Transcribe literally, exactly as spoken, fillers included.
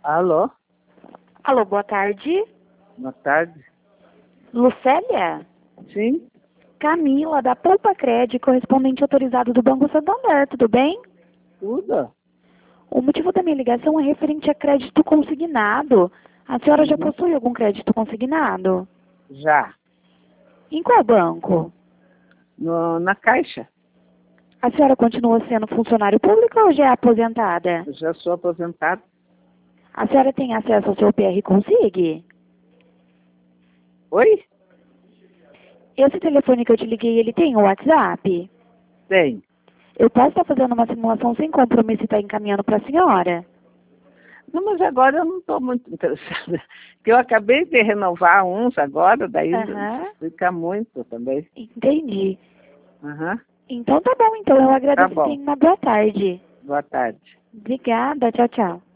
Alô? Alô, boa tarde. Boa tarde. Lucélia? Sim? Camila, da Poupa Cred, correspondente autorizado do Banco Santander, tudo bem? Tudo? O motivo da minha ligação é referente a crédito consignado. A senhora já Uhum. possui algum crédito consignado? Já. Em qual banco? No, na Caixa. A senhora continua sendo funcionário público ou já é aposentada? Eu já sou aposentado. A senhora tem acesso ao seu P R Consig? Oi? Esse telefone que eu te liguei, ele tem o WhatsApp? Tem. Eu posso estar fazendo uma simulação sem compromisso e estar encaminhando para a senhora? Não, mas agora eu não estou muito interessada. Porque eu acabei de renovar uns agora, daí Aham. fica muito também. Entendi. Aham. Então tá bom, então eu Tá agradeço. bom. Tenha uma boa tarde. Boa tarde. Obrigada, tchau, tchau.